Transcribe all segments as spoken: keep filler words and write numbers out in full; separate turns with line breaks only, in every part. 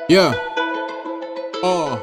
Yeah. Oh.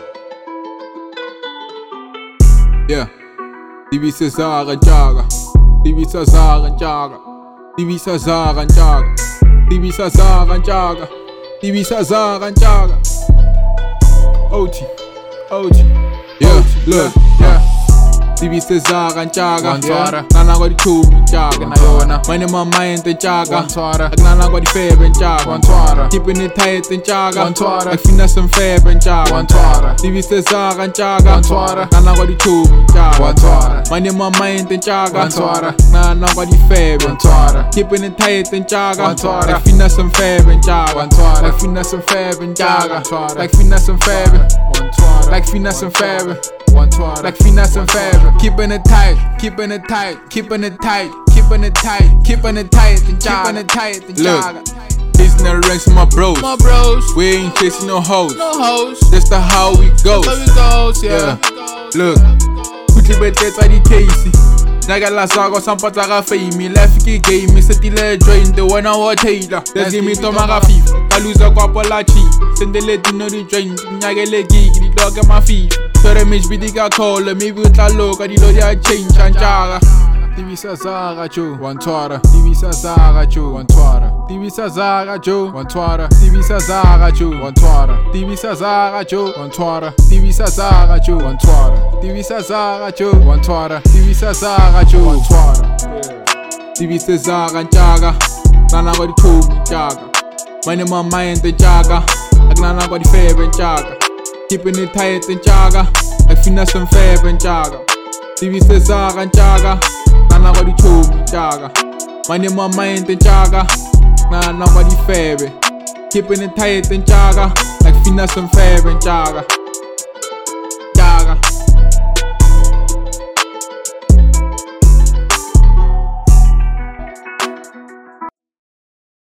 Yeah. Divisa Zara Jaga. Divisa Zara Jaga. Divisa Zara Jaga. Divisa Zara Jaga. Divisa Zara Jaga. O T. O T. Yeah. Look. Yeah. Divisa Zara Jaga. Nana kwa di chumi Jaga. Money my mind in Jaga. Nana kwa di febe in Jaga. Keeping it tight in Jaga. Like finesse and febe in Jaga. Divisa Zara Jaga. Nana kwa di chumi Jaga. Money my mind in Jaga. Nana kwa di febe. Keeping it tight in Jaga. Like finesse and febe in Jaga. Like finesse and febe in Jaga. Like finesse and febe. Like finesse and febe. Like finesse and febe. Keeping it tight, keeping it tight, keeping it tight, keeping it tight, keeping it tight, and keeping it tight, and Look, chasing the ranks with my bros.
My bros.
We ain't chasing no hoes.
No hoes.
That's the how we goes.
That's how it goes, yeah.
yeah. Look, quickly bet that's I D Casey. Naga la saga sampata ga fame. Life ki game, setile join the one hour Taylor. Let's give me to my fif. Kaluza kwa polachi. Sendele dino di join. Nyagele gig di dog at my feet. Sore mich bidiga call, maybe with a look at the load change and jaga. Divisa Zara Joe, one twara. Divisa Zara Joe, one twara. Divisa Zara Joe, one twara. Divisa Zara Joe, one twara. Divisa Zara Joe, one twara. Divisa Zara Joe, one twara. Divisa Zara Joe, one twara. Divisa Zara Joe, one twara. Divisa Zara Jaga. Nana kwa di chumi Jaga. Money my mind in Jaga. Like nana kwa di febe in Jaga. Keeping it tight in Jaga. Like finesse and febe in Jaga. Divisa Zara Jaga. Nana kwa di chumi Jaga. Money my mind in Jaga. Nana kwa di febe. Keeping it tight in Jaga. Like finesse and febe in Jaga.